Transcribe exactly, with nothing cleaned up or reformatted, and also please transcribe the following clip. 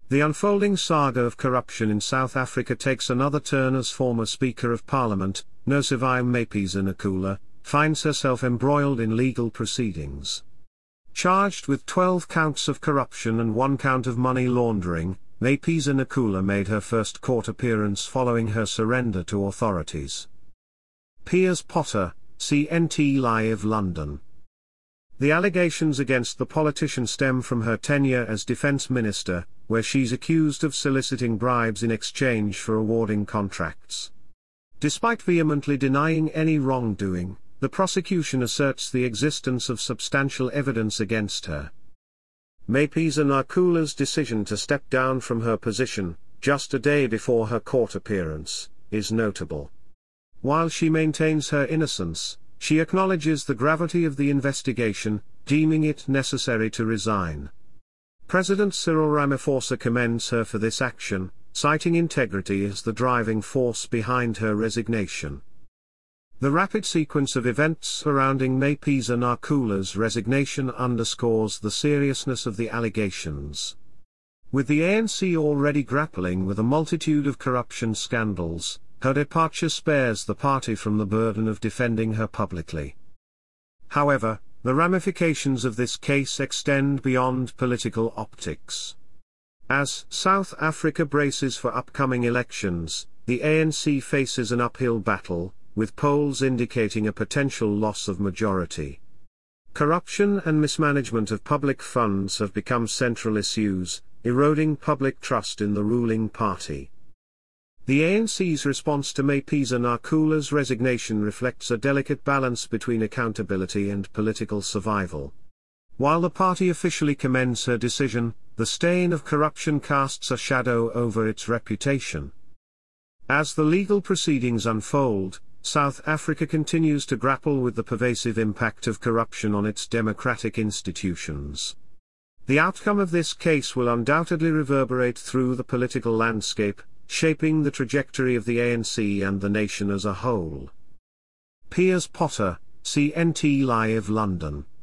The unfolding saga of corruption in South Africa takes another turn as former Speaker of Parliament, Nosiviwe Mapisa-Nqula, finds herself embroiled in legal proceedings. Charged with twelve counts of corruption and one count of money laundering, Mapisa-Nqula made her first court appearance following her surrender to authorities. Piers Potter, C N T Live London. The allegations against the politician stem from her tenure as Defence Minister, where she's accused of soliciting bribes in exchange for awarding contracts. Despite vehemently denying any wrongdoing, the prosecution asserts the existence of substantial evidence against her. Mapisa-Nqula's decision to step down from her position, just a day before her court appearance, is notable. While she maintains her innocence, she acknowledges the gravity of the investigation, deeming it necessary to resign. President Cyril Ramaphosa commends her for this action, citing integrity as the driving force behind her resignation. The rapid sequence of events surrounding Mapisa-Nqula's resignation underscores the seriousness of the allegations. With the A N C already grappling with a multitude of corruption scandals, her departure spares the party from the burden of defending her publicly. However, the ramifications of this case extend beyond political optics. As South Africa braces for upcoming elections, the A N C faces an uphill battle, with polls indicating a potential loss of majority. Corruption and mismanagement of public funds have become central issues, eroding public trust in the ruling party. The A N C's response to Mapisa-Nqula's resignation reflects a delicate balance between accountability and political survival. While the party officially commends her decision, the stain of corruption casts a shadow over its reputation. As the legal proceedings unfold, South Africa continues to grapple with the pervasive impact of corruption on its democratic institutions. The outcome of this case will undoubtedly reverberate through the political landscape, shaping the trajectory of the A N C and the nation as a whole. Piers Potter, C N T Live London.